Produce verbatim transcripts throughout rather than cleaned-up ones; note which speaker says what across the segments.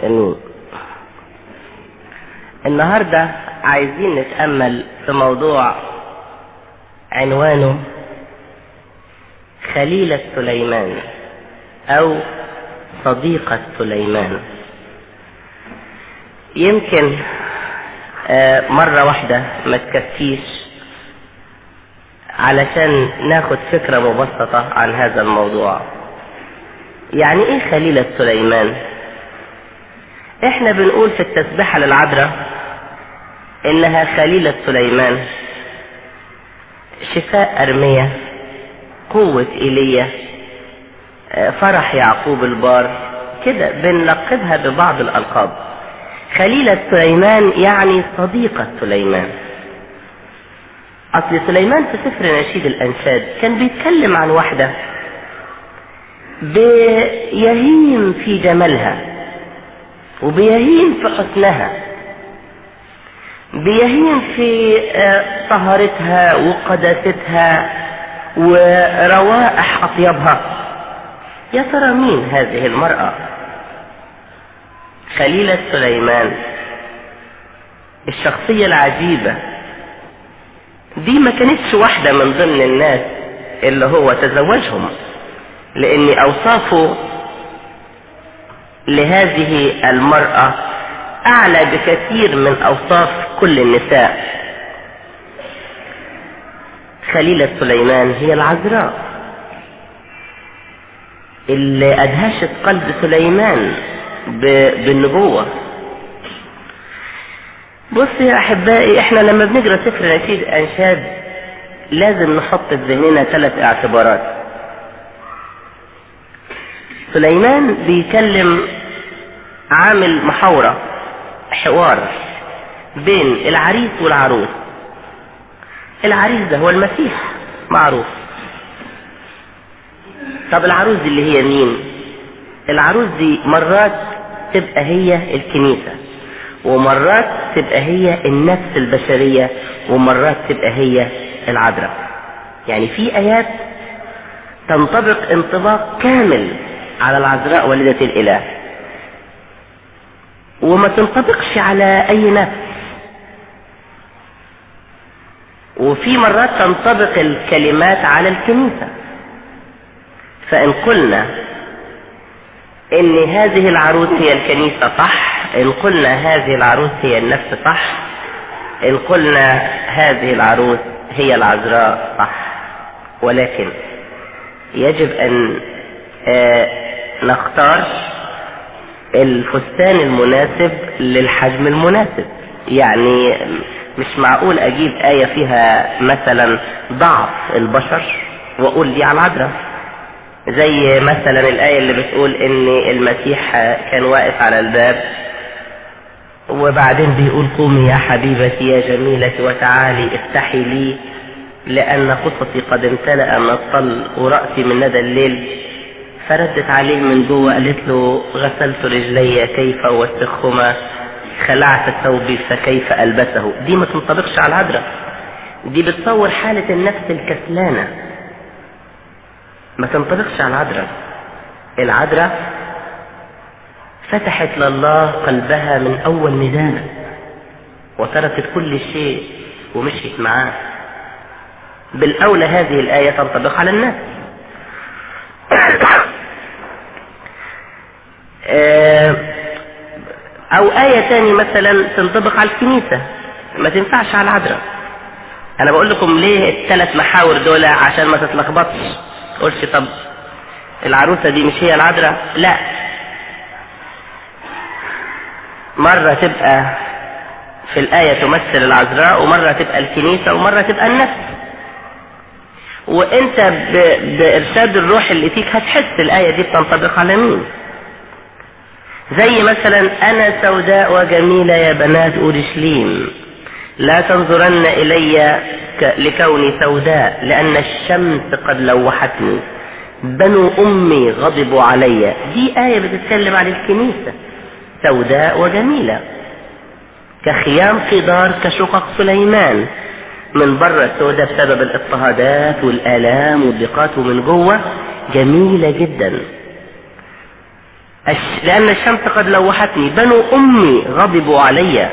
Speaker 1: امين. النهاردة عايزين نتأمل في موضوع عنوانه خليلة سليمان او صديقة سليمان. يمكن مرة واحدة ما تكفيش علشان ناخد فكرة مبسطة عن هذا الموضوع. يعني ايه خليلة سليمان؟ احنا بنقول في التسبيحة للعذراء انها خليلة سليمان، شفاء ارمية، قوة ايليا، فرح يعقوب البار، كده بنلقبها ببعض الالقاب. خليلة سليمان يعني صديقة سليمان. اصل سليمان في سفر نشيد الانشاد كان بيتكلم عن واحدة بيهيم في جمالها وبيهيم في حسنها، بيهيم في طهارتها وقداستها وروائح اطيبها. يا ترى مين هذه المرأة خليلة سليمان؟ الشخصية العجيبة دي ما كانتش واحدة من ضمن الناس اللي هو تزوجهم، لان اوصافه لهذه المرأة اعلى بكثير من اوصاف كل النساء. خليلة سليمان هي العذراء اللي ادهشت قلب سليمان بالنبوة. بص يا احبائي، احنا لما بنقرأ سفر نشيد انشاد لازم نحط في ذهننا ثلاث اعتبارات. سليمان بيكلم عامل محاورة، حوار بين العريس والعروس. العريس ده هو المسيح معروف. طب العروس دي اللي هي مين؟ العروس دي مرات تبقى هي الكنيسة، ومرات تبقى هي النفس البشرية، ومرات تبقى هي العذراء. يعني في آيات تنطبق انطباق كامل على العذراء والدة الإله، وما تنطبقش على أي نفس. وفي مرات تنطبق الكلمات على الكنيسة. فإن قلنا إن هذه العروس هي الكنيسة صح، إن قلنا هذه العروس هي النفس صح، إن قلنا هذه العروس هي العذراء صح. ولكن يجب أن آه نختار الفستان المناسب للحجم المناسب. يعني مش معقول اجيب آية فيها مثلا ضعف البشر واقول دي على العذراء، زي مثلا الآية اللي بتقول ان المسيح كان واقف على الباب وبعدين بيقول قومي يا حبيبتي يا جميلة وتعالي افتحي لي لان قصتي قد امتلأ من الطل ورأسي من ندى الليل. فردت عليه من جوه قالت له غسلت رجلي كيف اوسخهما، خلعت ثوبي فكيف البسه. دي ما تنطبقش على العذراء، دي بتصور حالة النفس الكسلانة، ما تنطبقش على العذراء. العذراء فتحت لله قلبها من اول نداء وتركت كل شيء ومشيت معاه. بالاولى هذه الآية تنطبق على الناس. او آية تاني مثلا تنطبق على الكنيسة، ما تنفعش على العذراء. انا بقول لكم ليه الثلاث محاور دول عشان ما تتلخبطش. تقولش طب العروسة دي مش هي العذراء؟ لا، مرة تبقى في الآية تمثل العذراء، ومرة تبقى الكنيسة، ومرة تبقى النفس. وانت بارشاد الروح اللي فيك هتحس الآية دي بتنطبق على مين. زي مثلا انا سوداء وجميلة يا بنات اورشليم، لا تنظرن الي لكوني سوداء لان الشمس قد لوحتني، بنو امي غضبوا علي. دي آية بتتكلم عن الكنيسة، سوداء وجميلة كخيام قدار كشقق سليمان، من بره سوداء بسبب الاضطهادات والآلام والضيقات، ومن جوه جميلة جدا. لأن الشمس قد لوحتني، بنو أمي غضبوا علي.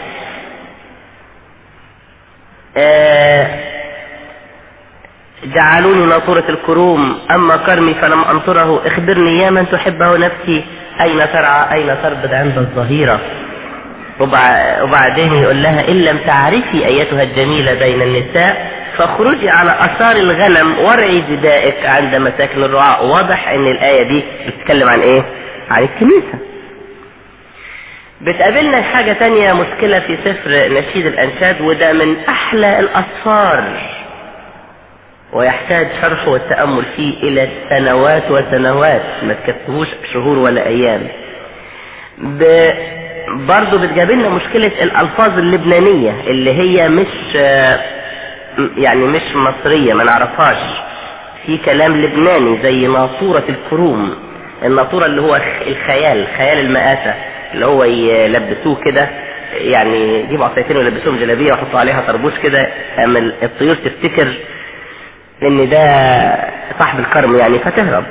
Speaker 1: جعلوني ناطورة الكروم، أما كرمي فلم أنطره. اخبرني يا من تحبه نفسي، أين ترعى أين تربد عند الظهيرة. وبعدين يقول لها إن لم تعرفي أيتها الجميلة بين النساء فاخرجي على أثار الغنم وارعي جدائك عند مساكن الرعاء. واضح ان الآية دي بتتكلم عن ايه؟ عن الكنيسة. بتقابلنا حاجة تانية، مشكلة في سفر نشيد الأنشاد، وده من أحلى الأسفار ويحتاج شرحه والتأمل فيه إلى سنوات وسنوات، ما تكفيهوش شهور ولا أيام. ب... برضو بتقابلنا مشكلة الألفاظ اللبنانية اللي هي مش يعني مش مصرية، ما نعرفهاش. في كلام لبناني زي ناطورة الكروم، الناطورة اللي هو الخيال، خيال المآسة، اللي هو يلبسوه كده، يعني يجيبوا عصايتين ويلبسوهم جلابية ويحطوا عليها طربوش كده، اما الطيور تفتكر ان ده صاحب الكرم يعني فتهرب.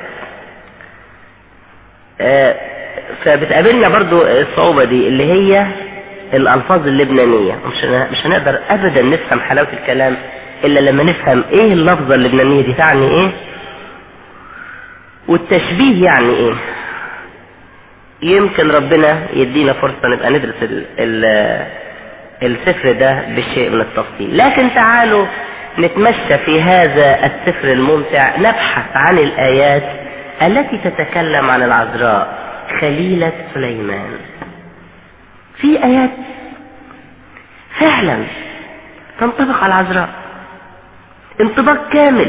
Speaker 1: آه فبتقابلنا برضو الصعوبة دي اللي هي الألفاظ اللبنانية. مش مش هنقدر أبدا نفهم حلاوة الكلام إلا لما نفهم إيه اللفظة اللبنانية دي تعني إيه، والتشبيه يعني إيه. يمكن ربنا يدينا فرصة نبقى ندرس ال ال السفر ده بشيء من التفصيل، لكن تعالوا نتمشى في هذا السفر الممتع، نبحث عن الآيات التي تتكلم عن العذراء خليلة سليمان. في آيات فعلا تنطبق على العذراء انطباق كامل،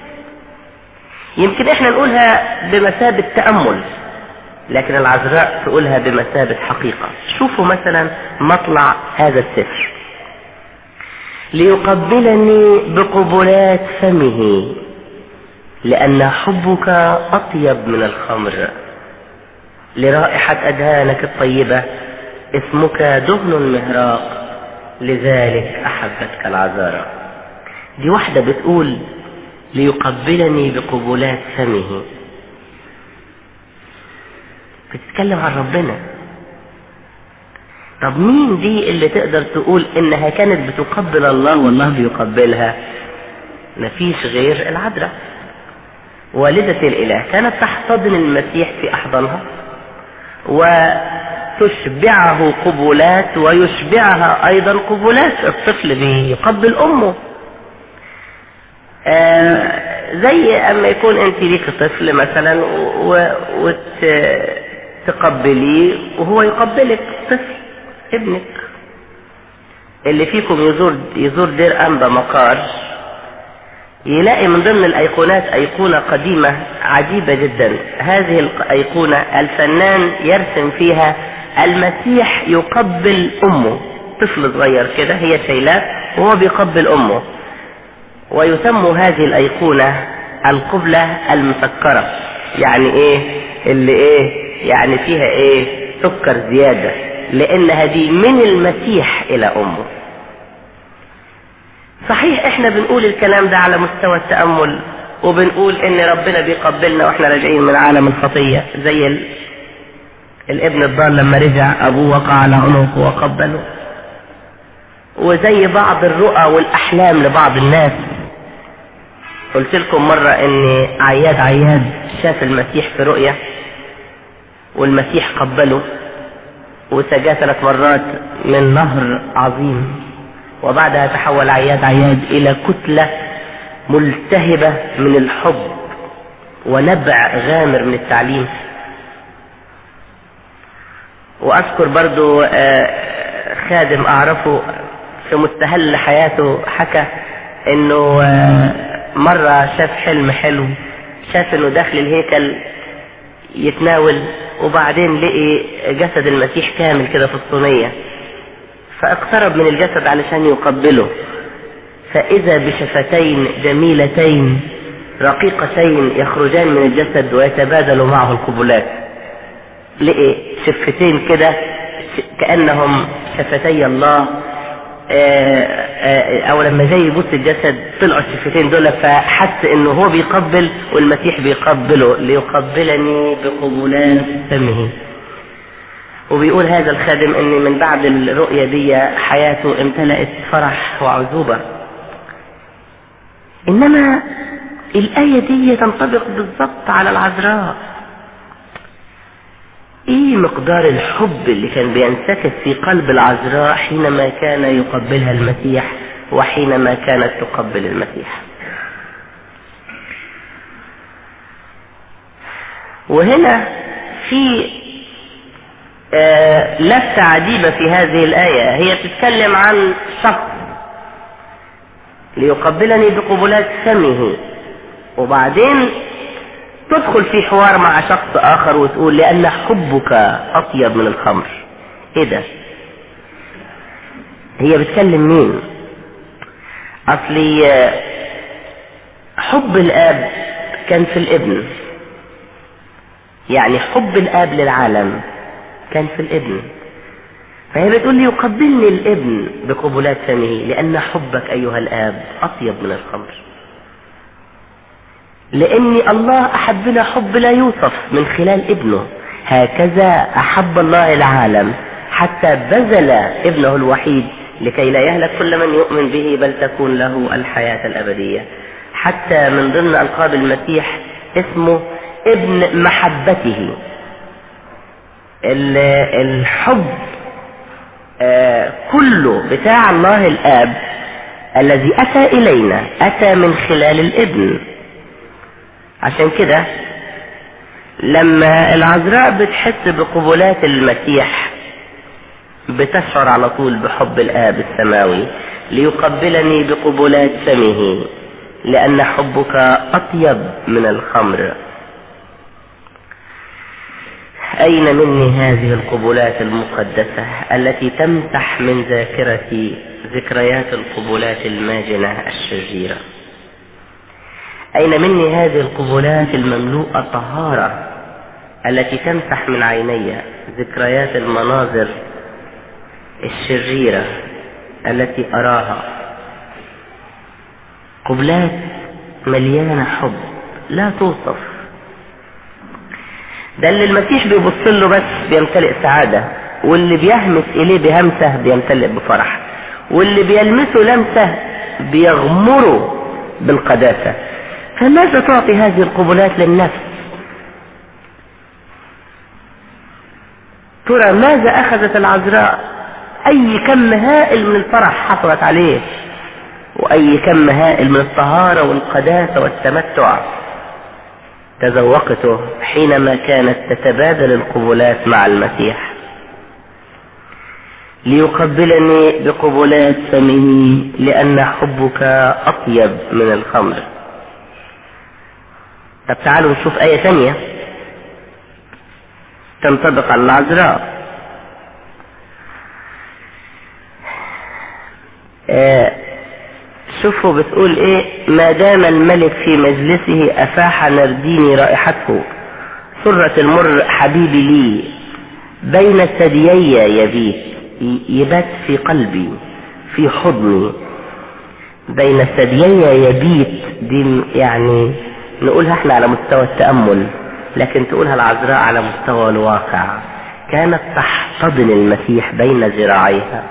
Speaker 1: يمكن احنا نقولها بمثابة تأمل، لكن العذراء تقولها بمثابة حقيقة. شوفوا مثلا مطلع هذا السفر: ليقبلني بقبلات فمه لأن حبك أطيب من الخمر، لرائحة أدهانك الطيبة اسمك دهن مهراق، لذلك أحبتك العذارى. دي واحدة بتقول ليقبلني بقبلات فمه، بتتكلم عن ربنا. طب مين دي اللي تقدر تقول انها كانت بتقبل الله والله بيقبلها؟ مفيش غير العذراء والدة الإله، كانت تحتضن المسيح في أحضانها وتشبعه قبلات ويشبعها أيضا قبلات. الطفل بيقبل أمه. آه زي أما يكون أنت ليك طفل مثلا وتقبليه وهو يقبلك، طفل ابنك. اللي فيكم يزور يزور دير أنبا مقار يلاقي من ضمن الأيقونات أيقونة قديمة عجيبة جدا. هذه الأيقونة الفنان يرسم فيها المسيح يقبل أمه، طفل صغير كده هي شايلاه وهو بيقبل أمه، ويسمى هذه الأيقونة القبلة المسكرة. يعني إيه اللي إيه يعني فيها إيه سكر زيادة، لأنها دي من المسيح إلى أمه. صحيح احنا بنقول الكلام ده على مستوى التأمل، وبنقول ان ربنا بيقبلنا واحنا راجعين من عالم الخطية، زي ال... الابن الضال لما رجع ابوه وقع على عنقه وقبله، وزي بعض الرؤى والاحلام لبعض الناس. قلت لكم مرة ان عياد عياد شاف المسيح في رؤية والمسيح قبله وسجاه ثلاث مرات من نهر عظيم، وبعدها تحول عياد عياد إلى كتلة ملتهبة من الحب ونبع غامر من التعليم. وأذكر برضو خادم أعرفه في مستهل حياته حكى إنه مرة شاف حلم حلو، شاف إنه داخل الهيكل يتناول وبعدين لقي جسد المسيح كامل كده في الصينية، فاقترب من الجسد علشان يقبله، فإذا بشفتين جميلتين رقيقتين يخرجان من الجسد ويتبادل معه القبلات. لقي شفتين كده كأنهم شفتي الله، او لما جاي يبص الجسد طلعوا الشفتين دول، فحس انه هو بيقبل والمسيح بيقبله. ليقبلني بقبلات فمه. وبيقول هذا الخادم ان من بعد الرؤية دي حياته امتلأت فرح وعذوبة. انما الآية دي تنطبق بالضبط على العذراء. ايه مقدار الحب اللي كان بينسكب في قلب العذراء حينما كان يقبلها المسيح وحينما كانت تقبل المسيح. وهنا في آه لفتة عجيبة في هذه الآية، هي تتكلم عن شخص ليقبلني بقبلات فمه، وبعدين تدخل في حوار مع شخص آخر وتقول لأن حبك أطيب من الخمر. إيه ده؟ هي بتكلم مين؟ أصلي حب الآب كان في الابن، يعني حب الآب للعالم كان في الابن، فهي بتقول لي يقبلني الابن بقبلات فمه لأن حبك أيها الآب أطيب من الخمر. لأن الله أحبنا حب لا يوصف من خلال ابنه، هكذا أحب الله العالم حتى بذل ابنه الوحيد لكي لا يهلك كل من يؤمن به بل تكون له الحياة الأبدية. حتى من ضمن ألقاب المسيح اسمه ابن محبته. الحب آه كله بتاع الله الآب الذي أتى إلينا أتى من خلال الابن. عشان كده لما العذراء بتحس بقبلات المسيح بتشعر على طول بحب الآب السماوي ليقبلني بقبلات فمه لأن حبك أطيب من الخمر. أين مني هذه القبلات المقدسة التي تمسح من ذاكرتي ذكريات القبلات الماجنة الشريرة؟ أين مني هذه القبلات المملوءة طهارة التي تمسح من عيني ذكريات المناظر الشريرة التي أراها؟ قبلات مليانة حب لا توصف. ده اللي المسيح بيبص له بس بيمتلئ سعادة، واللي بيهمس إليه بهمسة بيمتلئ بفرح، واللي بيلمسه لمسة بيغمره بالقداسة. فماذا تعطي هذه القبلات للنفس؟ ترى ماذا أخذت العذراء؟ أي كم هائل من الفرح حصلت عليه، وأي كم هائل من الطهارة والقداسة والتمتع تذوقته حينما كانت تتبادل القبلات مع المسيح. ليقبلني بقبلات فمه لأن حبك أطيب من الخمر. طب تعالوا نشوف آية ثانية تنطبق على العذراء. آه شوفوا بتقول ايه: ما دام الملك في مجلسه افاح نرديني رائحته، سرة المر حبيبي لي بين ثديي يبيت، يبات في قلبي في حضني. بين ثديي يبيت دي يعني نقولها احنا على مستوى التأمل، لكن تقولها العذراء على مستوى الواقع. كانت تحتضن المسيح بين ذراعيها.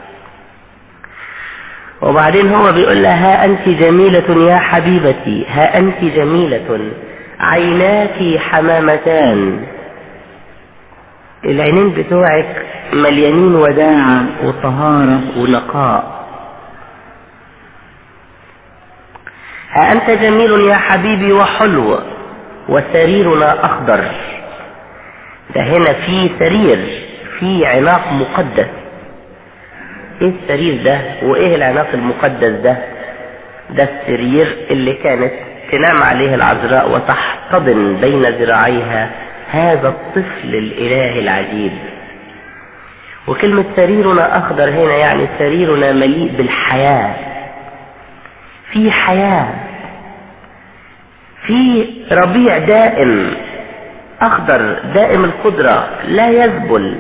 Speaker 1: وبعدين هو بيقول لها: ها أنت جميلة يا حبيبتي، ها أنت جميلة، عيناك حمامتان. العينين بتوعك مليانين وداعة وطهارة ونقاء. ها أنت جميل يا حبيبي وحلو، وسريرنا أخضر. ده هنا في سرير، في عناق مقدس. ايه السرير ده وايه العناق المقدس ده؟ ده السرير اللي كانت تنام عليه العذراء وتحتضن بين ذراعيها هذا الطفل الإله العجيب. وكلمة سريرنا أخضر هنا يعني سريرنا مليء بالحياة، في حياة، في ربيع دائم أخضر دائم القدرة لا يذبل.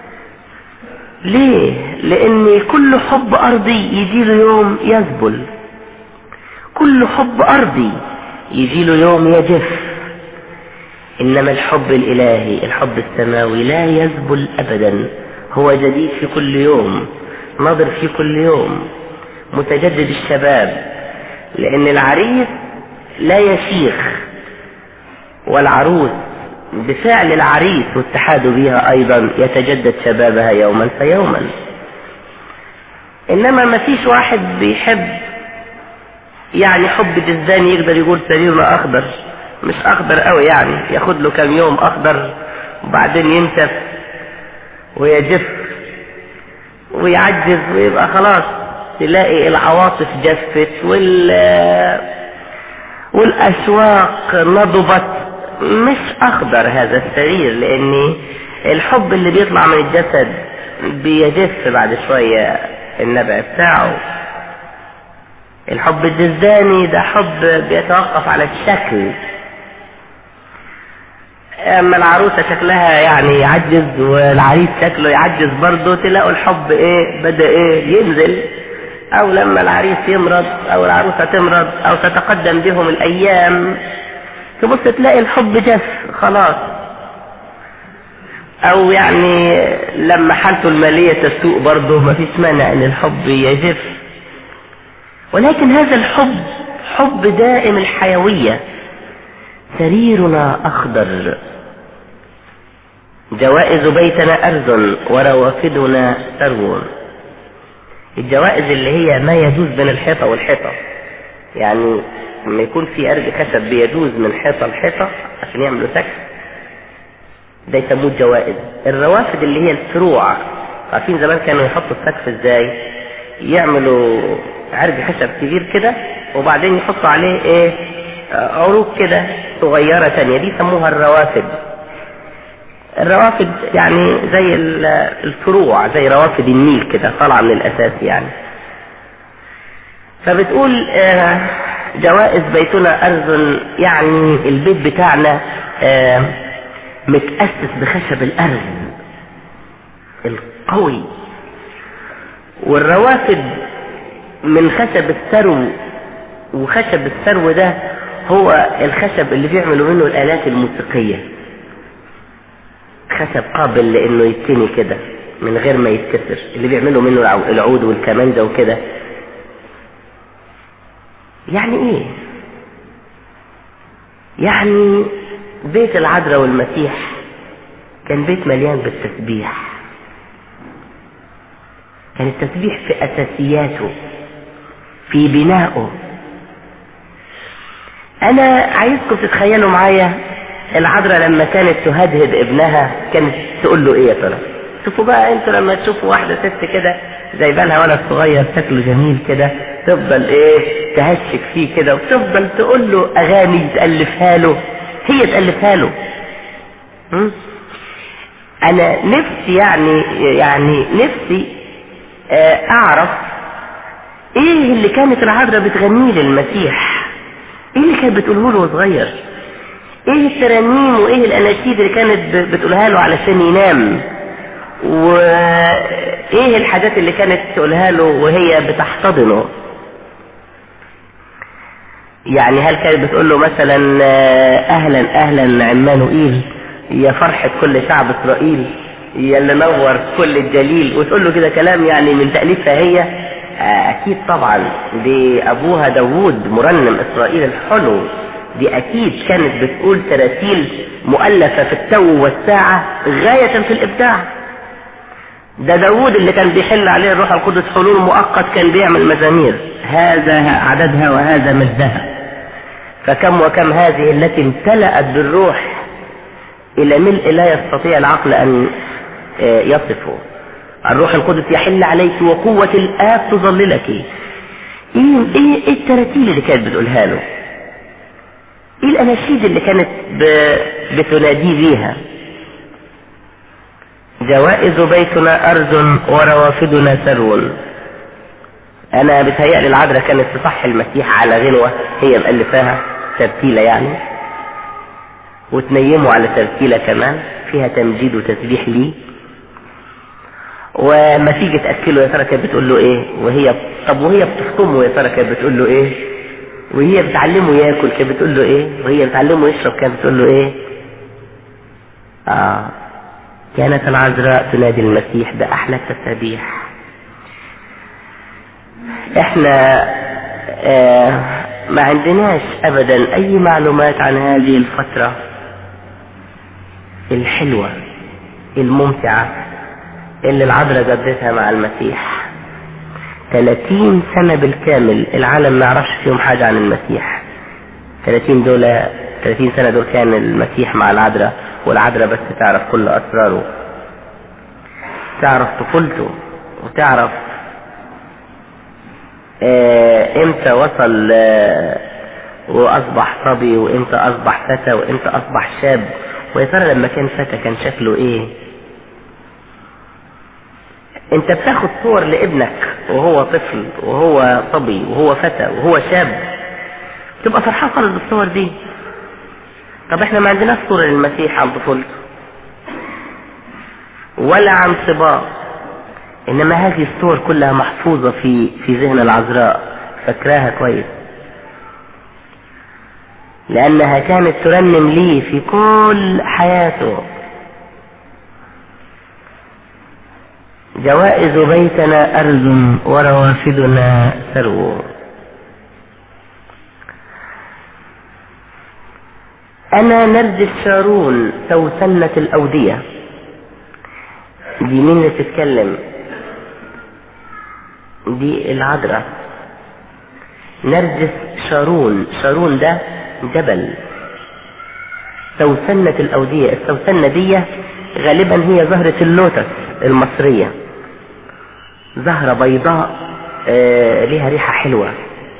Speaker 1: ليه؟ لأن كل حب أرضي يجي له يوم يذبل، كل حب أرضي يجي له يوم يجف. إنما الحب الإلهي الحب السماوي لا يذبل أبدا، هو جديد في كل يوم، ناظر في كل يوم، متجدد الشباب، لأن العريس لا يشيخ، والعروس بفعل العريس واتحاده بها أيضا يتجدد شبابها يوما فيوما. إنما ما فيش واحد بيحب يعني حب جزداني يقدر يقول سريرنا أخضر، مش أخضر قوي يعني، ياخد له كم يوم أخضر وبعدين ينتف ويجف ويعجز ويبقى خلاص، تلاقي العواطف جفت وال والأشواق نضبت. مش أخضر هذا السرير، لأن الحب اللي بيطلع من الجسد بيجف بعد شوية النبع بتاعه. الحب الجزداني ده حب بيتوقف على الشكل، اما العروسة شكلها يعني يعجز والعريس شكله يعجز برضه، تلاقوا الحب ايه بدأ ايه ينزل، او لما العريس يمرض او العروسة تمرض او تتقدم بهم الايام تبص تلاقي الحب جف خلاص، او يعني لما حالته المالية تسوء برضه ما فيش مانع ان الحب يجف. ولكن هذا الحب حب دائم الحيوية. سريرنا أخضر، جوائز بيتنا أرز وروافدنا ثرو. الجوائز اللي هي ما يجوز بين الحيطة والحيطة، يعني لما يكون في أرج خشب بيجوز من حيطة لحيطة عشان يعملوا سقف، ده يسموه جوائز. الروافد اللي هي الفروع، عارفين زمان كانوا يحطوا السقف ازاي؟ يعملوا عرج خشب كبير كده وبعدين يحطوا عليه ايه عروق كده صغيرة تانية، دي يسموها الروافد. الروافد يعني زي الفروع، زي روافد النيل كده طالعة من الأساس يعني. فبتقول جوائز بيتنا أرز، يعني البيت بتاعنا متأسس بخشب الأرز القوي، والروافد من خشب الثرو. وخشب الثرو ده هو الخشب اللي بيعملوا منه الآلات الموسيقية، خشب قابل لانه يتني كده من غير ما يتكسر، اللي بيعملوا منه العود والكمانجة وكده. يعني ايه؟ يعني بيت العذراء والمسيح كان بيت مليان بالتسبيح، كان التسبيح في اساسياته في بنائه. انا عايزكم تتخيلوا معايا العذراء لما كانت تهدهد ابنها كانت تقول له ايه يا ترى؟ شوفوا بقى انتوا لما تشوفوا واحدة ست كده جايبه لها ولد صغير شكله جميل كده، تفضل ايه تهشك فيه كده وتفضل تقول له اغاني تألفها له، هي تألفها له. م? انا نفسي يعني يعني نفسي اعرف ايه اللي كانت العذراء بتغنيه للمسيح، ايه اللي كانت بتقوله له وهو صغير، ايه الترانيم وايه الاناشيد اللي كانت بتقولها له علشان ينام، وايه الحاجات اللي كانت تقولها له وهي بتحتضنه. يعني هل كانت بتقول له مثلا اهلا اهلا عمانوئيل يا فرحة كل شعب اسرائيل يا اللي نور كل الجليل، وتقول له كده كلام يعني من تأليفها هي؟ اكيد طبعا، دي ابوها داوود مرنم اسرائيل الحلو، دي اكيد كانت بتقول تراتيل مؤلفة في التو والساعة غاية في الابداع. ده داوود اللي كان بيحل عليه الروح القدس حلول مؤقت كان بيعمل مزامير هذا عددها وهذا مجدها، فكم وكم هذه التي امتلأت بالروح الى ملء لا يستطيع العقل ان يصفه. الروح القدس يحل عليك وقوة الآب تظللك. ايه ايه ايه التراتيل اللي كانت بتقولها له؟ ايه الاناشيد اللي كانت بتناديه بيها؟ جوائز بيتنا ارز وروافدنا ثرو. انا بتهيألي العذراء كانت تصحي المسيح على غنوة هي مألفاها ترتيلة يعني، وتنيمه على ترتيلة كمان فيها تمجيد وتسبيح ليه، وما تيجي تأكله يا ترى كانت بتقول له ايه؟ وهي طب وهي بتفطمه يا ترى كانت بتقول له ايه؟ وهي بتعلمه ياكل كانت بتقول له ايه؟ وهي بتعلمه يشرب كانت بتقول له ايه؟ آه كانت العذراء تنادي المسيح بأحلى التسابيح. احنا آه ما عندناش ابدا اي معلومات عن هذه الفترة الحلوة الممتعة اللي العذراء قضتها مع المسيح. ثلاثين سنة بالكامل العالم ما يعرفش فيهم حاجة عن المسيح. ثلاثين دول ثلاثين سنة دول كان المسيح مع العذراء، والعذراء بس تعرف كل اسراره، تعرف طفولته، وتعرف اه امتى وصل اه واصبح صبي، وامتى اصبح فتى، وامتى اصبح شاب. ويا ترى لما كان فتى كان شكله ايه؟ انت بتاخد صور لابنك وهو طفل وهو صبي وهو فتى وهو شاب، تبقى فرحان خالص بالصور دي. طب احنا ما عندناش صورة للمسيح عن طفولته ولا عن صباه، انما هذه الصور كلها محفوظة في في ذهن العذراء، فاكراها كويس، لانها كانت ترنم لي في كل حياته. جوائز بيتنا أرز وروافدنا ثرو. أنا نرجس شارون سوسنة الأودية. دي مين اللي تتكلم؟ دي العذراء. نرجس شارون، شارون ده جبل. سوسنة الأودية، السوسنة دي غالبا هي زهرة اللوتس المصرية، زهرة بيضاء آه لها ريحة حلوة.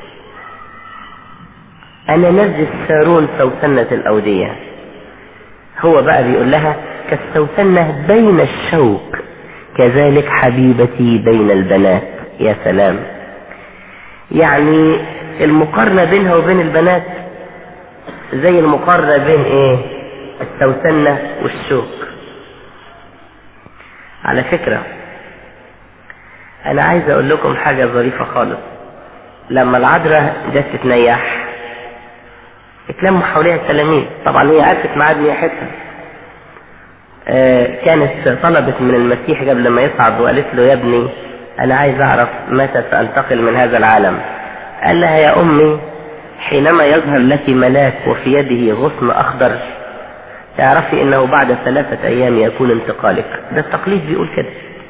Speaker 1: أنا نرجس شارون سوسنة الأودية. هو بقى بيقول لها كالسوسنة بين الشوك كذلك حبيبتي بين البنات. يا سلام، يعني المقارنة بينها وبين البنات زي المقارنة بين ايه؟ السوسنة والشوك. على فكرة انا عايز اقول لكم حاجة ظريفة خالص. لما العذراء جت تتنيح اتلموا حواليها التلاميذ، طبعا هي عرفت ميعاد نياحتها. آه كانت طلبت من المسيح قبل ما يصعد وقالت له يا ابني انا عايز اعرف متى سأنتقل من هذا العالم. قال لها يا امي حينما يظهر لك ملاك وفي يده غصن اخضر تعرفي انه بعد ثلاثة ايام يكون انتقالك. ده التقليد بيقول كده.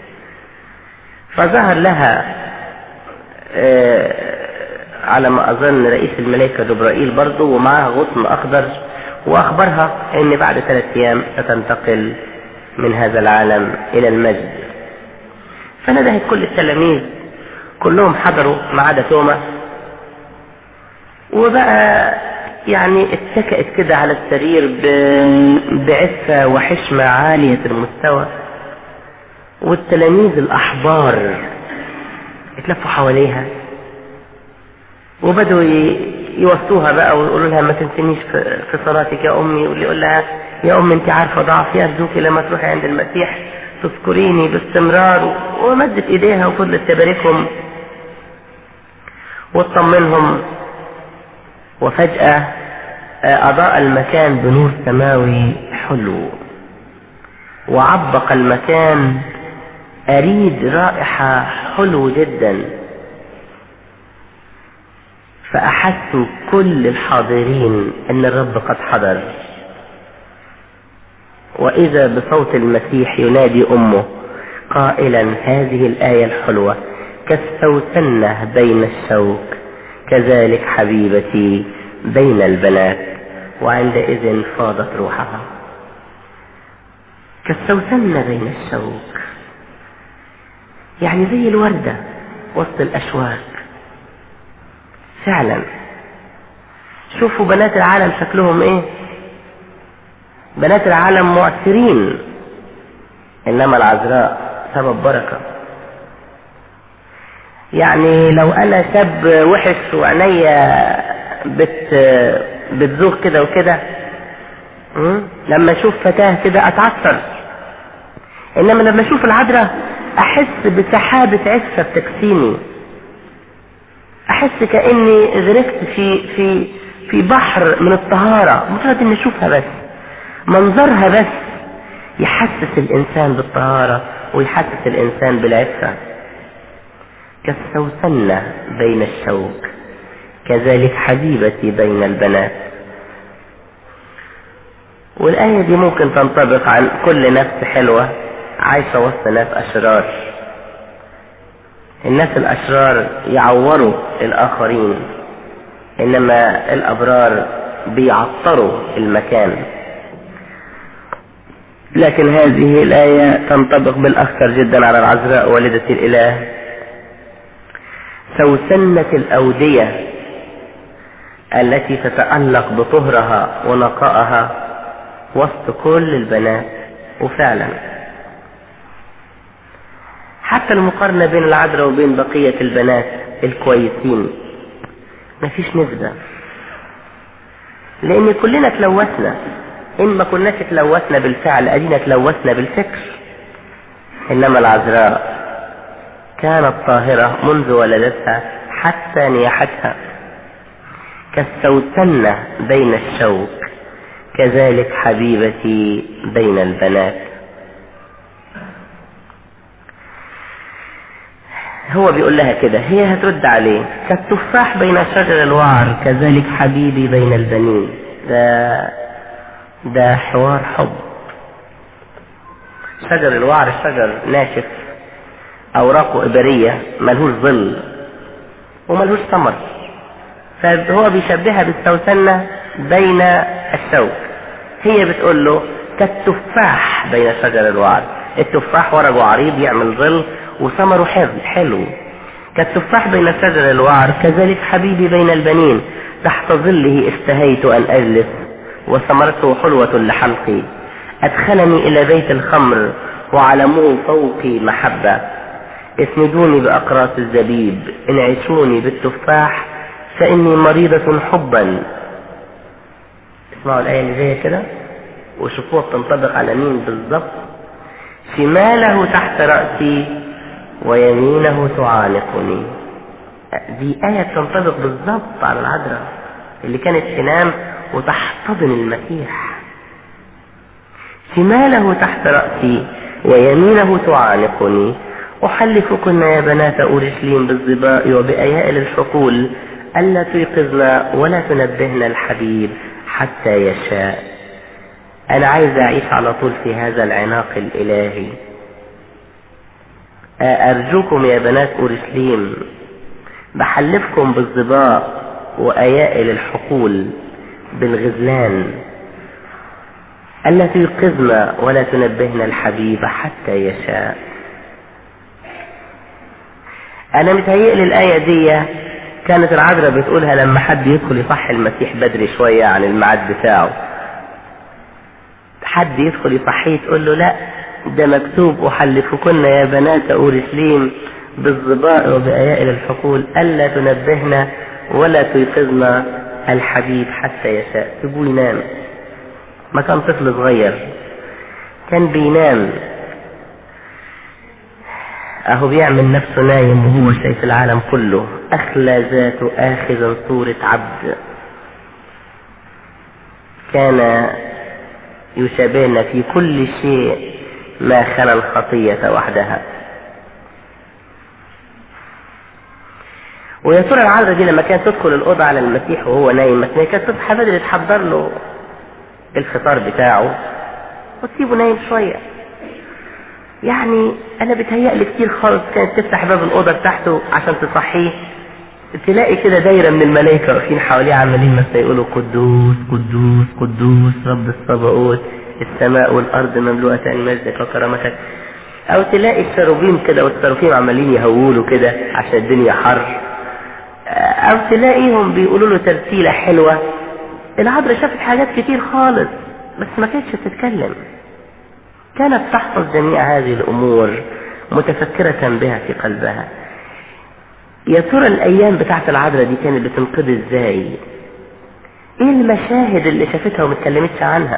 Speaker 1: فظهر لها آه على ما اظن رئيس الملائكة جبرائيل برضه ومعها غصن اخضر، واخبرها ان بعد ثلاث ايام ستنتقل من هذا العالم الى المجد. فندهت كل التلاميذ، كلهم حضروا ما عدا توما، وبقى يعني اتكأت كده على السرير بعفة وحشمة عالية المستوى، والتلاميذ الأحبار اتلفوا حواليها وبدوا يوصوها بقى ويقولوا لها ما تنسنيش في صلاتك يا أمي، واللي يقول لها يا أمي انت عارفة ضعفي، أرجوكي لما تروحي عند المسيح تذكريني باستمرار. ومدت ايديها وفضلت تباركهم وتطمنهم. وفجأة أضاء المكان بنور سماوي حلو، وعبق المكان أريد رائحة حلو جدا. فأحسوا كل الحاضرين أن الرب قد حضر. وإذا بصوت المسيح ينادي أمه قائلا هذه الآية الحلوة كالسوسنة بين الشوك كذلك حبيبتي بين البنات. وعندئذ فاضت روحها. كالسوسنة بين الشوك، يعني زي الوردة وسط الأشواك. فعلا شوفوا بنات العالم شكلهم ايه. بنات العالم مؤثرين، انما العذراء سبب بركة. يعني لو انا شاب وحش وعينيا بت بتزوغ كده وكده، لما اشوف فتاة كده اتعثر، انما لما اشوف العذراء احس بسحابة عفة بتكسيني، احس كأني غرقت في في في بحر من الطهارة. مجرد اني اشوفها بس، منظرها بس يحسس الإنسان بالطهارة ويحسس الإنسان بالعفة. كالسوسنة بين الشوك كذلك حبيبتي بين البنات. والآية دي ممكن تنطبق عن كل نفس حلوة عايشة وسط ناس أشرار. الناس الأشرار يعوروا الآخرين، إنما الأبرار بيعطروا المكان. لكن هذه الآية تنطبق بالأكثر جدا على العذراء والدة الإله. سوسنة الأودية التي تتألق بطهرها ونقائها وسط كل البنات. وفعلا حتى المقارنة بين العذراء وبين بقية البنات الكويسين مفيش نسبة، لأن كلنا تلوثنا. إن ما كناش تلوثنا بالفعل أدينا تلوثنا بالفكر. إنما العذراء كانت طاهرة منذ ولدتها حتى نياحتها. كالسوسنة بين الشوك كذلك حبيبتي بين البنات. هو بيقول لها كده، هي هترد عليه كالتفاح بين شجر الوعر كذلك حبيبي بين البنين. ده ده حوار حب. شجر الوعر شجر ناشف اوراقه ابرية ملهوش ظل وملهوش ثمر، فهو بيشبهها بالسوسنة بين الشوك. هي بتقول له كالتفاح بين شجر الوعر. التفاح ورقه عريض يعمل ظل وثمره حلو. كالتفاح بين شجر الوعر كذلك حبيبي بين البنين. تحت ظله اشتهيت أن أجلس وثمرته حلوة لحلقي. أدخلني إلى بيت الخمر وعلمه فوقي محبة. اسندوني بأقراص الزبيب انعشوني بالتفاح فإني مريضة حبا. اسمعوا الآية اللي زي كده وشوفوها بتنطبق على مين بالضبط. شماله تحت رأسي ويمينه تعانقني. دي آية تنطبق بالضبط على العذراء اللي كانت تنام وتحتضن المسيح. شماله تحت رأسي ويمينه تعانقني. أحلفكن يا بنات أورشليم بالظباء وبأيائل الحقول ألا تيقظن ولا تنبهن الحبيب حتى يشاء. أنا عايز أعيش على طول في هذا العناق الإلهي. أرجوكم يا بنات أورشليم، بحلفكم بالظباء وأيائل الحقول بالغزلان ألا تيقظن ولا تنبهن الحبيب حتى يشاء. أنا متهيئ الآية دي كانت العذراء بتقولها لما حد يدخل يصحي المسيح بدري شوية عن الميعاد بتاعه. حد يدخل يصحيه تقول له لا، ده مكتوب أحلفكن يا بنات أورشليم بالظباء وبأيائل الحقول ألا تنبهن ولا تيقظن الحبيب حتى يشاء. سيبوه ينام. ما كان طفل صغير كان بينام اهو بيعمل نفسه نايم وهو شايف العالم كله. اخلى ذاته اخذا صورة عبد. كان يشابهنا في كل شيء ما خلا الخطية وحدها. ويا ترى العذراء دي لما كانت تدخل الأوضة على المسيح وهو نايم مثلا كانت تصحى بدري تحضر له الفطار بتاعه وتسيبه نايم شوية. يعني أنا بتهيألي كتير خالص كانت تفتح باب الأوضة بتاعته عشان تصحيه، تلاقي كده دايرة من الملائكة واقفين حواليه عمالين مثلا يقولوا قدوس قدوس قدوس رب الصباؤوت السماء والأرض مملوءتان مجدك وكرامتك. أو تلاقي الشروبيم كده والصرافيم عمالين يهولوا كده عشان الدنيا حر. أو تلاقيهم بيقولوا له ترتيلة حلوة. العذراء شافت حاجات كتير خالص بس ما كانتش تتكلم. كانت تحفظ جميع هذه الأمور متفكرة بها في قلبها. يا ترى الأيام بتاعت العذراء دي كانت بتنقضي ازاي؟ ايه المشاهد اللي شافتها وما اتكلمتش عنها؟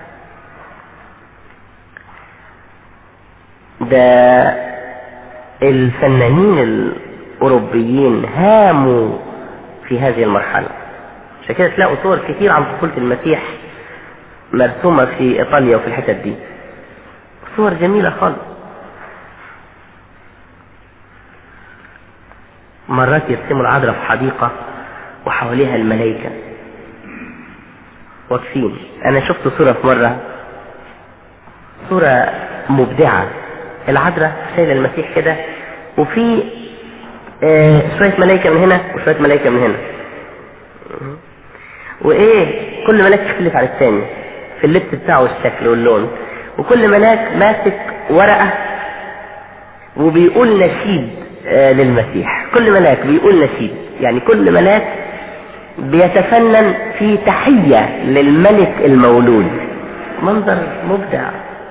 Speaker 1: ده الفنانين الأوروبيين هاموا في هذه المرحلة. عشان كده تلاقوا صور كتير عن طفولة المسيح مرسومة في إيطاليا وفي الحتت دي. صور جميلة خالص. مرات يرسموا العذراء في حديقة وحواليها الملائكة واقفين. انا شفت صورة في مرة، صورة مبدعة، العذراء شايلة المسيح كده، وفي آه شوية ملائكة من هنا وشوية ملائكة من هنا، وايه كل ملاك يختلف عن الثاني في اللبس بتاعه والشكل واللون، وكل ملاك ماسك ورقة وبيقول نشيد آه للمسيح. كل ملاك بيقول نشيد، يعني كل ملاك بيتفنن في تحية للملك المولود. منظر مبدع.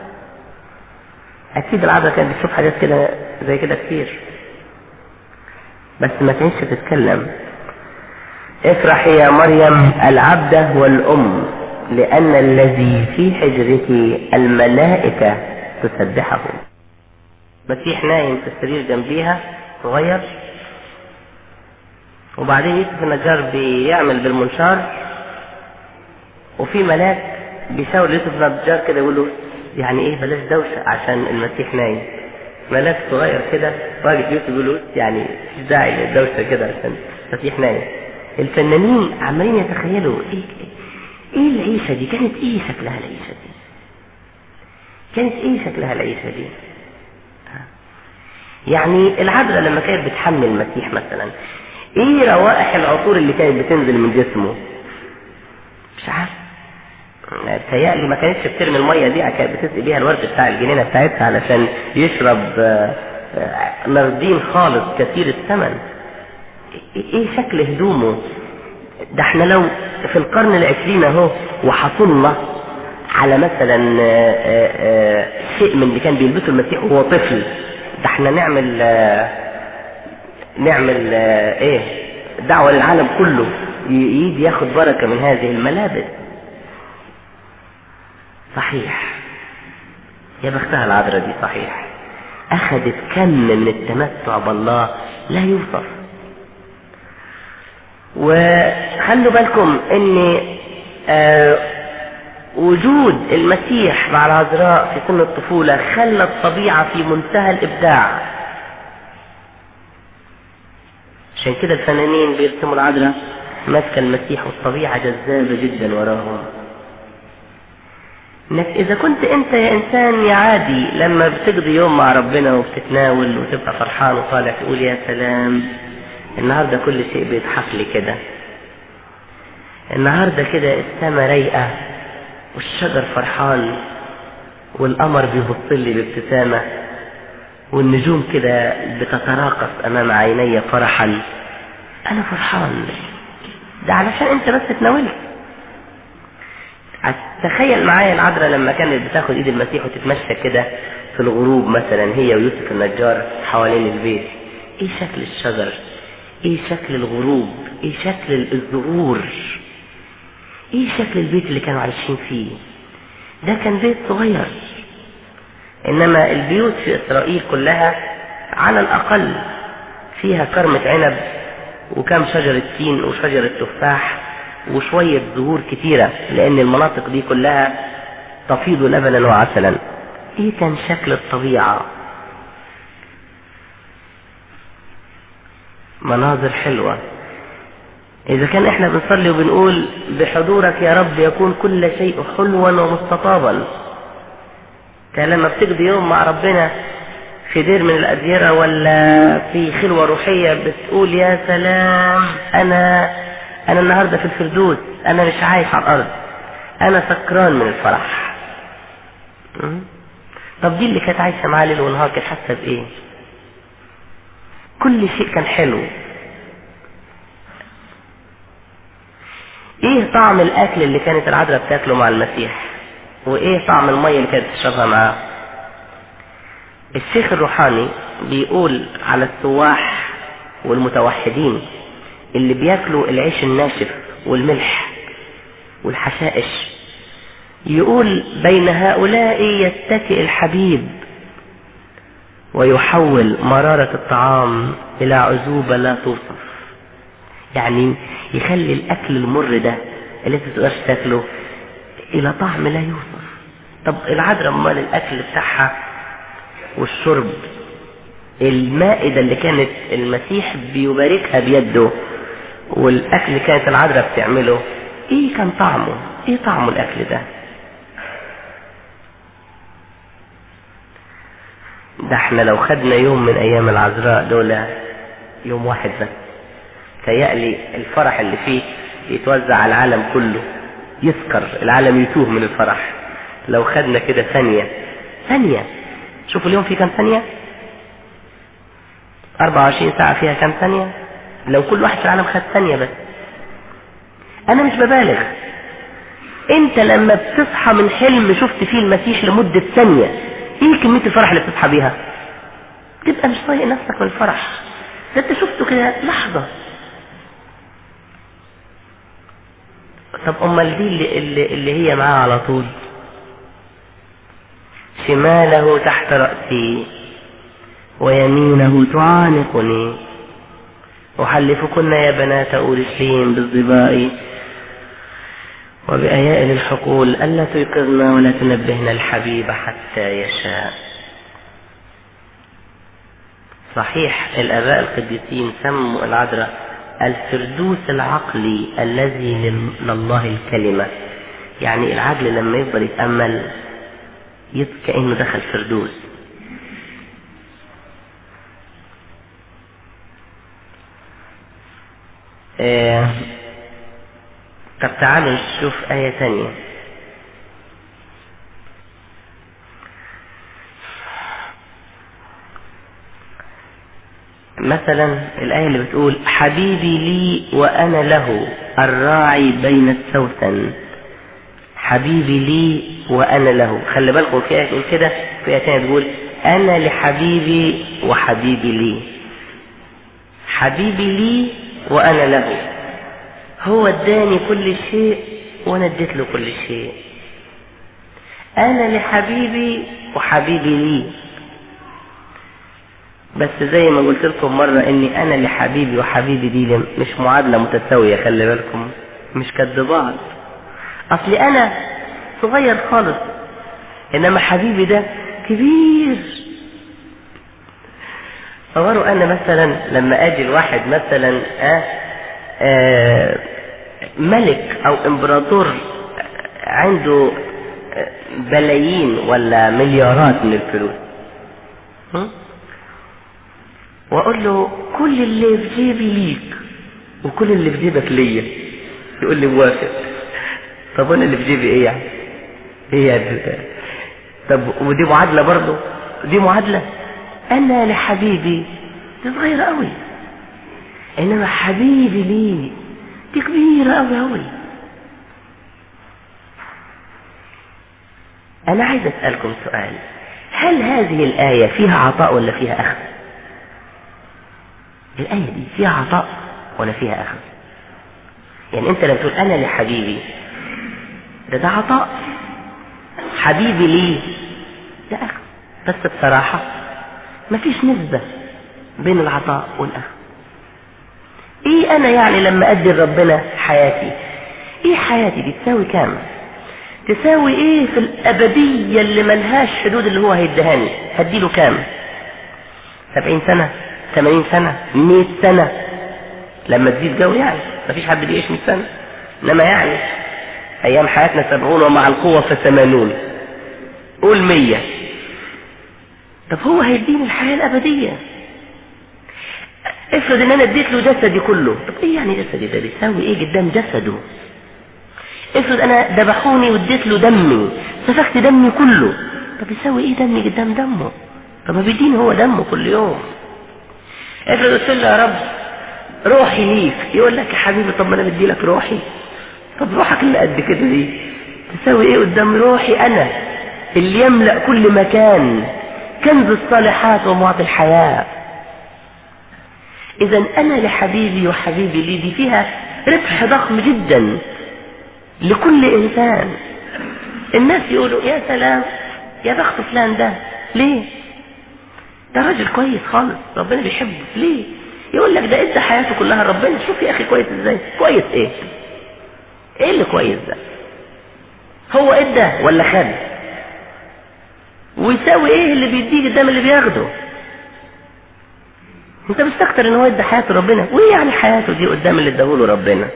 Speaker 1: اكيد العذراء كانت بتشوف حاجات كده زي كده كتير، بس ما كانتش تتكلم. افرحي يا مريم العبدة والأم، لأن الذي في حجرك الملائكة تسبحه. مسيح نايم في السرير جنبيها صغير، وبعدين يوسف النجار بيعمل بالمنشار، وفي ملاك بيشاور يوسف النجار كده يقول له يعني ايه بلاش دوشة عشان المسيح نايم. ملاك صغير كده واقف يوسف يقول له يعني مش داعي للدوشة كده عشان المسيح نايم. الفنانين عمالين يتخيلوا ايه ايه العيشة دي، كانت ايه شكلها العيشة دي، كانت ايه شكلها العيشة دي. يعني العذراء لما كانت بتحمل المسيح مثلا، ايه روائح العطور اللي كانت بتنزل من جسمه؟ مش عارف، بتهيألي ما كانتش بترمي المية دي، كانت بتسقي بيها الورد بتاع الجنينة بتاعتها علشان يشرب نردين خالص كثير الثمن. ايه شكل هدومه ده؟ احنا لو في القرن العشرين اهو وحصلنا على مثلا شيء من اللي كان بيلبسه المسيح وهو طفل، ده احنا نعمل نعمل ايه دعوة للعالم كله يجي ياخد بركة من هذه الملابس. صحيح، يا بختها العذراء دي، صحيح اخذت كم من التمتع بالله لا يوصف. وخلوا بالكم ان آه وجود المسيح مع العذراء في سن الطفولة خلى الطبيعة في منتهى الابداع. عشان كده الفنانين بيرسموا العذراء ماسكة المسيح والطبيعة جذابة جدا وراهم. انك اذا كنت انت يا انسان يا عادي لما بتقضي يوم مع ربنا وبتتناول وتبقى فرحان وطالع تقول يا سلام النهاردة كل شيء بيضحك لي كده، النهاردة كده السما رايقة والشجر فرحان والقمر بيبص لي بابتسامة والنجوم كده بتتراقص امام عيني فرحا، انا فرحان. ده علشان انت بس تناولت. تخيل معايا العذراء لما كانت بتاخد ايد المسيح وتتمشى كده في الغروب مثلا هي ويوسف النجار حوالين البيت، ايه شكل الشجر، ايه شكل الغروب، ايه شكل الزهور، ايه شكل البيت اللي كانوا عايشين فيه. ده كان بيت صغير، انما البيوت في اسرائيل كلها على الاقل فيها كرمة عنب وكم شجرة تين وشجرة تفاح وشوية زهور كتيرة، لان المناطق دي كلها تفيض لبنا وعسلا. ايه كان شكل الطبيعة، مناظر حلوة. اذا كان احنا بنصلي وبنقول بحضورك يا رب يكون كل شيء حلوا ومستطابا، كان لما بتقضي يوم مع ربنا في دير من الأديرة ولا في خلوة روحية بتقول يا سلام انا انا النهاردة في الفردوس، انا مش عايش على الارض، انا سكران من الفرح. طب دي اللي كانت عايشة معاه ليل ونهار كانت حاسة بايه؟ كل شيء كان حلو. ايه طعم الاكل اللي كانت العذراء بتاكله مع المسيح، وايه طعم المية اللي كانت تشربها معاه؟ الشيخ الروحاني بيقول على السواح والمتوحدين اللي بياكلوا العيش الناشف والملح والحشائش، يقول بين هؤلاء يتكئ الحبيب ويحول مرارة الطعام الى عذوبة لا توصف. يعني يخلي الاكل المر ده اللي انت تقدرش تاكله الى طعم لا يوصف. طب العذراء امال الاكل بتاعها والشرب، المائدة اللي كانت المسيح بيباركها بيده والاكل اللي كانت العذراء بتعمله، ايه كان طعمه؟ ايه طعمه الاكل ده؟ ده احنا لو خدنا يوم من ايام العذراء دول، يوم واحد بس، تيألي الفرح اللي فيه يتوزع على العالم كله، يسكر العالم، يتوه من الفرح. لو خدنا كده ثانية ثانية، شوفوا اليوم فيه كام ثانية؟ أربعة وعشرين ساعة فيها كام ثانية؟ لو كل واحد في العالم خد ثانية بس، انا مش ببالغ، انت لما بتصحى من حلم شفت فيه المسيح لمدة ثانية، ايه كمية الفرح اللي بتصحى بيها؟ تبقى مش طايق نفسك من الفرح، ده انت شفته كده لحظة. طب امال دي اللي, اللي, اللي هي معاه على طول، شماله تحت رأسي ويمينه تعانقني، أحلفكن يا بنات أورشليم بالظباء وبأيائل الحقول ألا تيقظن ولا تنبهن الحبيب حتى يشاء. صحيح الآباء القديسين سموا العذراء الفردوس العقلي الذي لله الكلمة، يعني العقل لما يفضل يتأمل كأنه دخل فردوس. آه طب تعالوا نشوف آية ثانية. مثلا الآية اللي بتقول حبيبي لي وأنا له الراعي بين السوسن، حبيبي لي وأنا له. خلي بالكم في آية تقول كده، في آية ثانية تقول أنا لحبيبي وحبيبي لي، حبيبي لي وأنا له، هو اداني كل شيء وانا اديت له كل شيء، انا لحبيبي وحبيبي لي. بس زي ما قلت لكم مرة اني انا لحبيبي وحبيبي دي مش معادلة متساوية، خلي بالكم مش قد بعض. اصلي انا صغير خالص، انما حبيبي ده كبير. صوروا انا مثلا لما اجي الواحد مثلا اه آه ملك او امبراطور عنده بلايين ولا مليارات من الفلوس، واقول له كل اللي في جيبي ليك وكل اللي في جيبك ليا، يقول لي موافق. طب انا اللي في جيبي ايه يعني؟ ايه يعني؟ طب ودي معادلة برضه، دي معادلة. انا لحبيبي دي صغيرة قوي، انما حبيبي ليه دي كبيرة قوي قوي. انا عايز اسألكم سؤال، هل هذه الآية فيها عطاء ولا فيها اخذ؟ الآية دي فيها عطاء ولا فيها اخذ؟ يعني انت لما تقول انا لحبيبي ده ده عطاء، حبيبي ليه ده اخذ. بس بصراحة مفيش نسبة بين العطاء والاخذ. ايه انا يعني لما ادي لربنا حياتي، ايه حياتي دي تساوي كام؟ تساوي ايه في الابدية اللي ملهاش حدود اللي هو هيدهاني؟ هديله كام؟ سبعين سنة، ثمانين سنة، مئة سنة لما تزيد جو، يعني مفيش حد بيعيش مئة سنة، انما يعني ايام حياتنا سبعون ومع القوة فثمانون، قول مية. طب هو هيديني الحياة الابدية. افرض ان انا اديت له جسدي كله، طب ايه يعني جسدي ده بيساوي ايه قدام جسده؟ افرض انا ذبحوني واديت له دمي، سفكت دمي كله، طب يساوي ايه دمي قدام دمه؟ طب ما بيديني هو دمه كل يوم. افرض قلت له يا رب روحي ليك، يقول لك يا حبيبي طب ما انا بدي لك روحي، طب روحك اللي قد كده دي تساوي ايه قدام روحي انا اللي يملأ كل مكان، كنز الصالحات ومعطي الحياة. اذا انا لحبيبي وحبيبي لي دي فيها ربح ضخم جدا لكل انسان. الناس يقولوا يا سلام يا بخت فلان ده، ليه؟ ده راجل كويس خالص ربنا بيحبه، ليه؟ يقول لك ده ادى حياته كلها ربنا. شوف يا اخي كويس ازاي؟ كويس ايه؟ ايه اللي كويس ده؟ هو ادى ولا خد؟ ويساوي ايه اللي بيديه قدام اللي بياخده؟ انت مستكتر ان هو يدي حياته ربنا، وايه يعني حياته دي قدام اللي اداهوله ربنا؟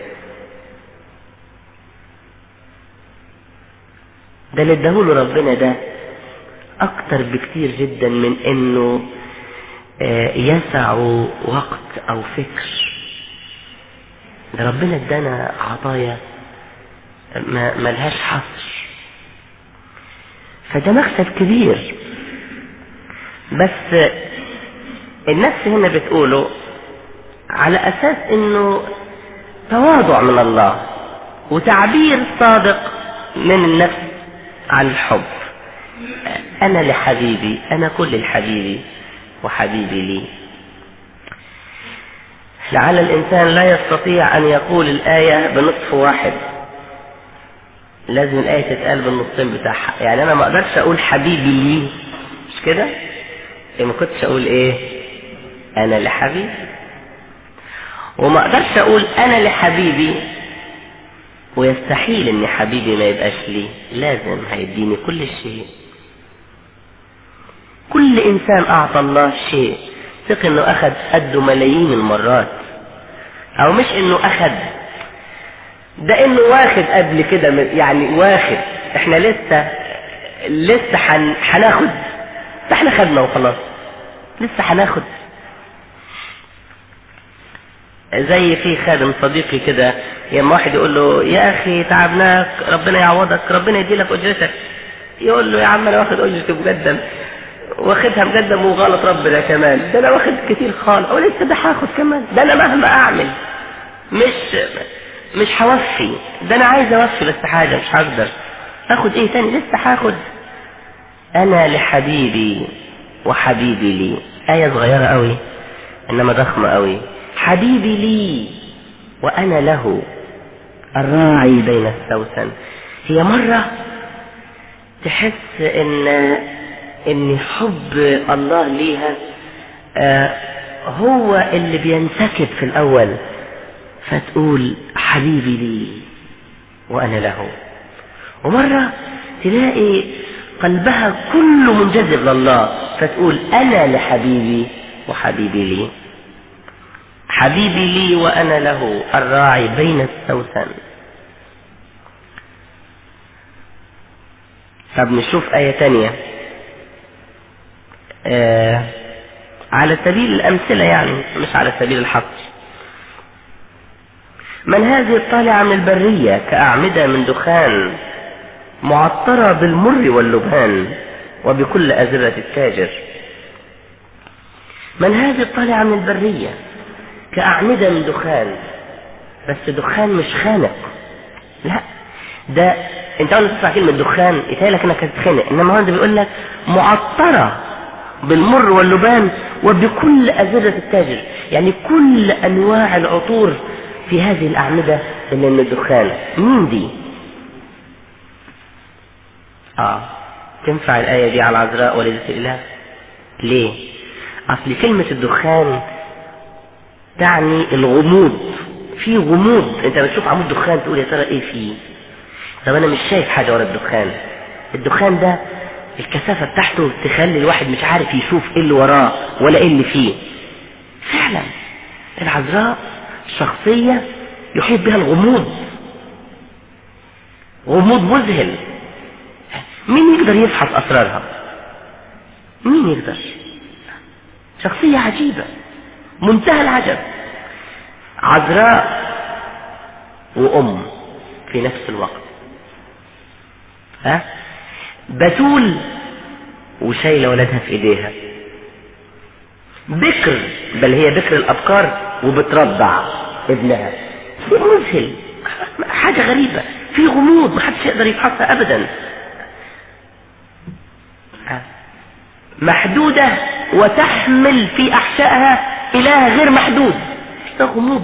Speaker 1: ده اللي اداهوله ربنا ده اكتر بكتير جدا من انه يسع وقت او فكر. ده ربنا ادانا عطايا ما ملهاش حصر، فده مكسب كبير. بس النفس هنا بتقوله على اساس انه تواضع من الله وتعبير صادق من النفس عن الحب. انا لحبيبي، انا كل الحبيبي وحبيبي لي. لعل الانسان لا يستطيع ان يقول الايه بنصف واحد، لازم الايه تتقال بالنصين بتاعها. يعني انا ما اقدرش اقول حبيبي لي، مش كده؟ ما كنتش اقول ايه انا لحبيبي، وما اقدرش اقول انا لحبيبي ويستحيل ان حبيبي ما يبقاش لي. لازم هيديني كل شيء. كل انسان اعطى الله شيء ثق انه اخذ قده ملايين المرات، او مش انه اخذ، ده انه واخد قبل كده، يعني واخد. احنا لسه لسه حن... حناخد. ده احنا خدنا وخلاص، لسه حناخد. زي في خادم صديقي كده، ياما واحد يقول له يا اخي تعبناك، ربنا يعوضك، ربنا يديلك اجرتك. يقول له يا عم انا واخد اجرتي مقدم، واخدها مقدم وغلط ربنا كمان. ده انا واخد كتير خالص، ولسه ده هاخد كمان. ده انا مهما اعمل مش مش هوفي. ده انا عايز اوفي بس حاجه مش هقدر. اخد ايه تاني؟ لسه هاخد. انا لحبيبي وحبيبي لي. ايه صغيره قوي انما ضخمه قوي. حبيبي لي وانا له، الراعي بين السوسن. هي مره تحس ان ان حب الله ليها آه هو اللي بينسكب في الاول، فتقول حبيبي لي وانا له. ومرة تلاقي قلبها كله منجذب لله، فتقول انا لحبيبي وحبيبي لي. حبيبي لي وانا له، الراعي بين السوسن. طب نشوف آية تانية آه على سبيل الأمثلة، يعني مش على سبيل الحصر. من هذه الطالعة من البرية كأعمدة من دخان، معطرة بالمر واللبان وبكل أزرة التاجر. من هذه الطالعة من البرية كأعمدة من دخان، بس دخان مش خانق، لا، ده انت اول ما تسمع كلمة دخان يتهيألك انك هتتخنق، انما هو ده بيقول لك معطرة بالمر واللبان وبكل أزرة التاجر، يعني كل أنواع العطور في هذه الأعمدة من الدخان. مين دي؟ آه تنفع الآية دي على عذراء والدة الإله؟ ليه؟ أصل كلمة الدخان تعني الغموض. في غموض، انت بتشوف عمود دخان تقول يا ترى ايه فيه؟ طب انا مش شايف حاجة ورا الدخان. الدخان ده الكثافة بتاعته تخلي الواحد مش عارف يشوف ايه اللي وراه ولا ايه اللي فيه. فعلا العذراء شخصية يحيط بها الغموض، غموض مذهل. مين يقدر يفحص اسرارها؟ مين يقدر؟ شخصية عجيبة منتهى العجب. عذراء وام في نفس الوقت، ها؟ بتول وشايله ولدها في ايديها، بكر، بل هي بكر الابكار وبترضع ابنها. في مذهل، حاجه غريبه، في غموض محدش يقدر يفحصها ابدا. محدوده وتحمل في احشائها اله غير محدود. ده غموض.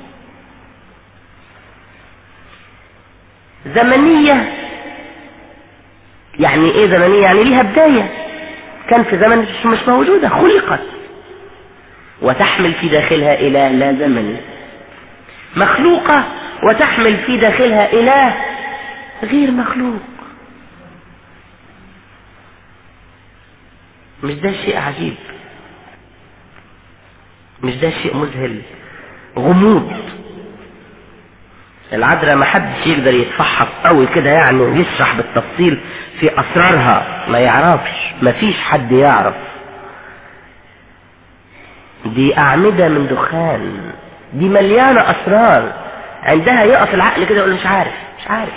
Speaker 1: زمنيه، يعني ايه زمنية؟ يعني ليها بداية، كان في زمن مش موجودة، خلقت. وتحمل في داخلها إله لا زمن. مخلوقة وتحمل في داخلها إله غير مخلوق. مش ده شيء عجيب؟ مش ده شيء مذهل؟ غموض. العذراء ما حدش يقدر يتفحص قوي كده يعني ويشرح بالتفصيل في اسرارها، ما يعرفش، ما فيش حد يعرف. دي اعمدة من دخان، دي مليانة اسرار، عندها يقف العقل كده يقول مش عارف مش عارف.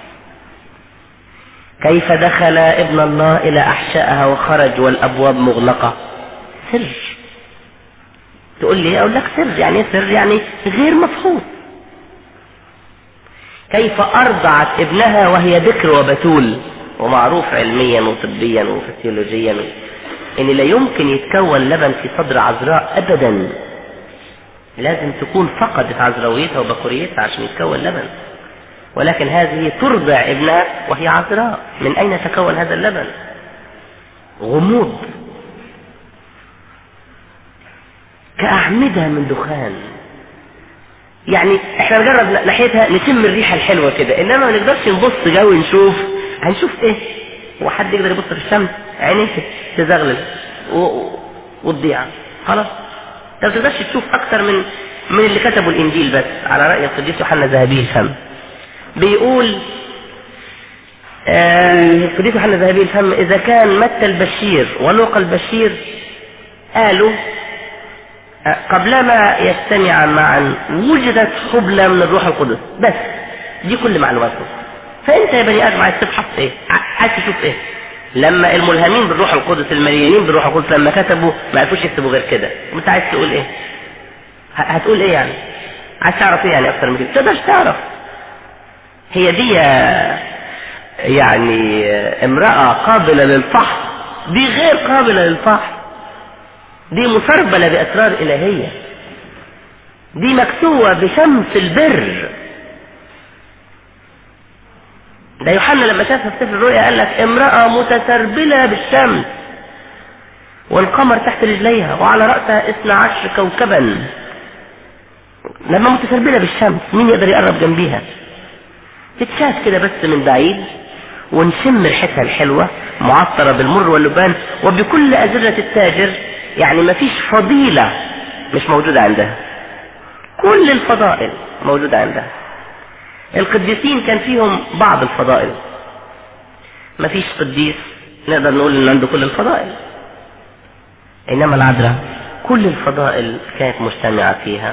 Speaker 1: كيف دخل ابن الله الى احشائها وخرج والابواب مغلقة؟ سر. تقول لي اقول لك سر، يعني ايه سر؟ يعني غير مفهوم. كيف ارضعت ابنها وهي بكر وبتول؟ ومعروف علميا وطبيا وفسيولوجيا ان لا يمكن يتكون لبن في صدر عذراء ابدا، لازم تكون فقدت عذراويتها وبكوريتها عشان يتكون لبن. ولكن هذه ترضع ابنها وهي عذراء، من اين تكون هذا اللبن؟ غموض كأعمدة من دخان. يعني احنا نجرب ناحيتها نشم الريحة الحلوة كده، انما ما نقدرش نبص جوي نشوف هنشوف ايه. وحد يقدر يبص في الشمس عينيه تزغلل و... وتضيع خلاص. انت ما تقدرش تشوف اكتر من من اللي كتبوا الانجيل بس، على رأي القديس يوحنا ذهبي الفم. بيقول القديس آه يوحنا ذهبي الفم اذا كان متى البشير ولوقا البشير قالوا قبلما يجتمع معا وجدت حبلى من الروح القدس، بس دي كل معلوماتهم. فانت يا بني ادم عايز تبحث ايه؟ عايز تشوف ايه؟ لما الملهمين بالروح القدس المليانين بالروح القدس لما كتبوا ما عرفوش يكتبوا غير كده، وانت عايز تقول ايه؟ هتقول ايه يعني؟ عايز تعرف ايه يعني اكتر من كده؟ تقدرش تعرف. هي دي يعني امرأة قابلة للفحص؟ دي غير قابلة للفحص، دي مسربلة بأسرار إلهية، دي مكسوة بشمس البر. ده يوحنا لما شافها في سفر الرؤيا قال لك امرأة متسربلة بالشمس والقمر تحت رجليها وعلى رأسها اثنا عشر كوكبا. لما متسربلة بالشمس مين يقدر يقرب جنبيها؟ تتشاف كده بس من بعيد ونشم ريحتها الحلوة معطرة بالمر واللبان وبكل أزرة التاجر. يعني ما فيش فضيلة مش موجودة عندها، كل الفضائل موجودة عندها. القديسين كان فيهم بعض الفضائل، ما فيش قديس نقدر نقول ان عنده كل الفضائل، انما العذراء كل الفضائل كانت مجتمعة فيها.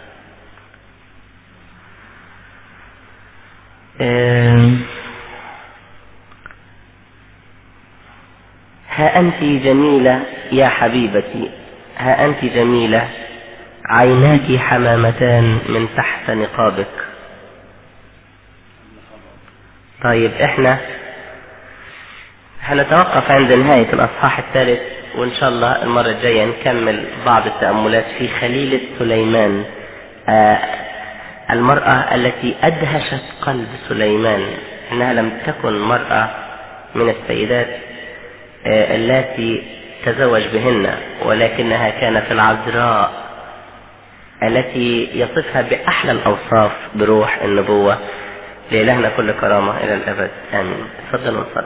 Speaker 1: ها أنت جميلة يا حبيبتي، ها أنت جميلة، عيناك حمامتان من تحت نقابك. طيب احنا هنتوقف عند نهاية الأصحاح الثالث، وإن شاء الله المرة الجاية نكمل بعض التأملات في خليلة سليمان، آه المرأة التي أدهشت قلب سليمان. إنها لم تكن مرأة من السيدات التي تزوج بهن، ولكنها كانت العذراء التي يصفها بأحلى الأوصاف بروح النبوة. لإلهنا كل كرامة إلى الأبد آمين. تفضلوا نصلي.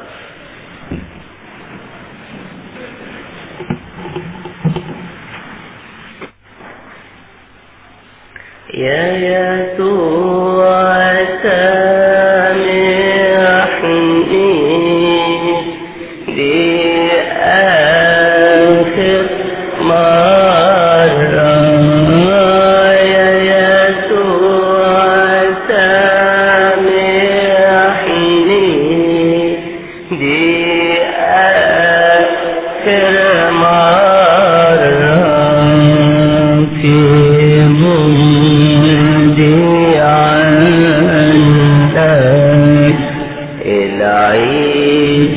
Speaker 1: يا يسوع سامحني لآخر مرة، يا يسوع سامحني لآخر مرة في مجدي عنك العيش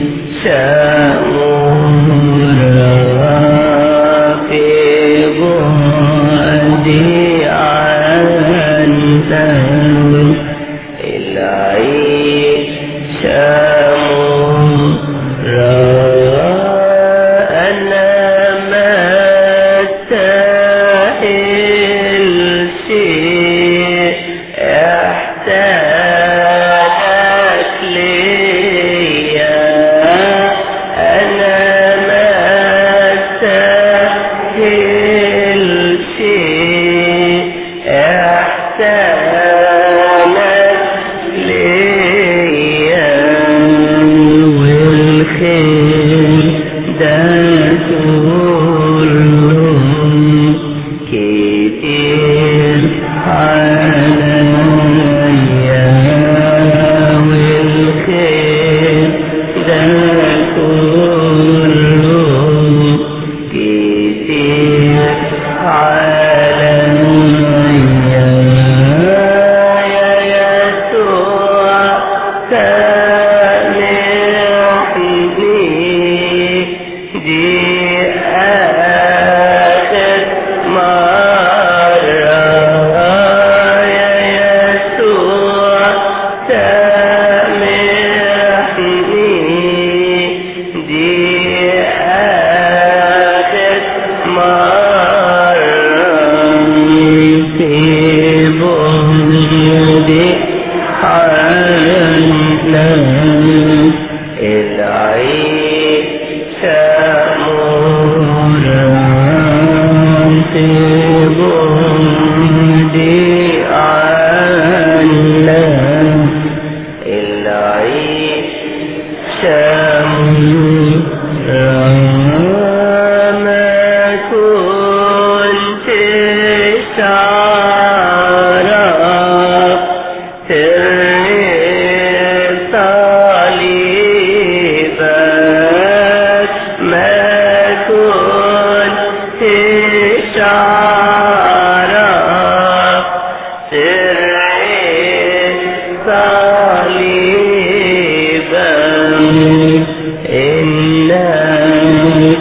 Speaker 1: أنا ما مرة يا يسوع سامحني دي آخر مرة في بغضي حالنا العيشة مرة في بغضي عنا العيشة مرة ما كنت تعرف صليبك ما كنت تعرف سر صليبك إنك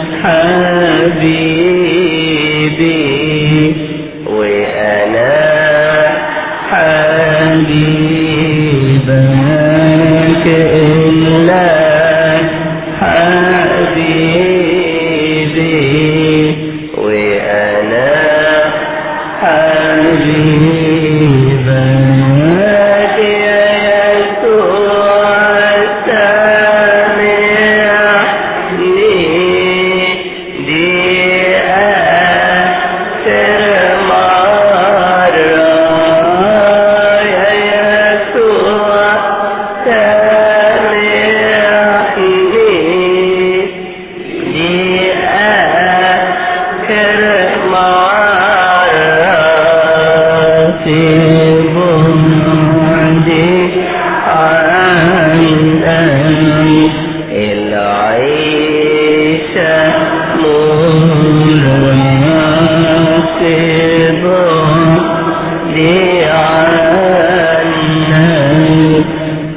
Speaker 1: حبيبي وأنا حبيبك إنك حبيبي وأنا حبيبك يا يسوع سامحني دي آخر مرة يا يسوع سامحني دي آخر مرة في بعدي عنك العيشة مرة في بعدي عنك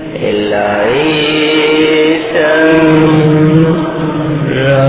Speaker 1: العيشة مرة.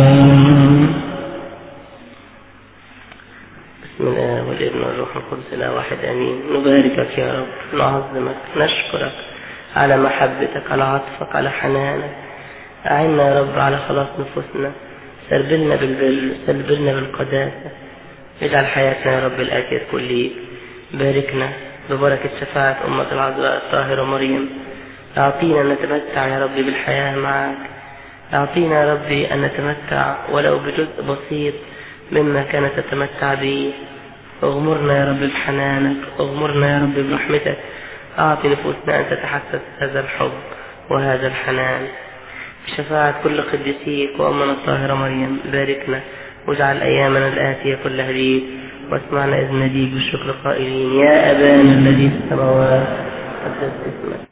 Speaker 1: بسم الله والابن والروح القدس لا واحد امين. نباركك يا رب، نعظمك، نشكرك على محبتك، على عطفك، على حنانك. أعنا يا رب على خلاص نفوسنا، سربلنا بالبر، سربلنا بالقداسة، اجعل حياتنا يا رب الآتية كليك. باركنا ببركة شفاعة أمة العذراء الطاهرة مريم. أعطينا أن نتمتع يا رب بالحياة معك. أعطينا يا ربي أن نتمتع ولو بجزء بسيط مما كانت تتمتع به. اغمرنا يا رب بحنانك، اغمرنا يا رب برحمتك. أعطي نفوسنا أن تتحسس هذا الحب وهذا الحنان. بشفاعة كل قديسيك وأمنا الطاهرة مريم باركنا، واجعل أيامنا الآتية كلها ليك، واسمعنا إذ نديك بالشكر قائلين يا أبانا الذي في السماوات قدس اسمك.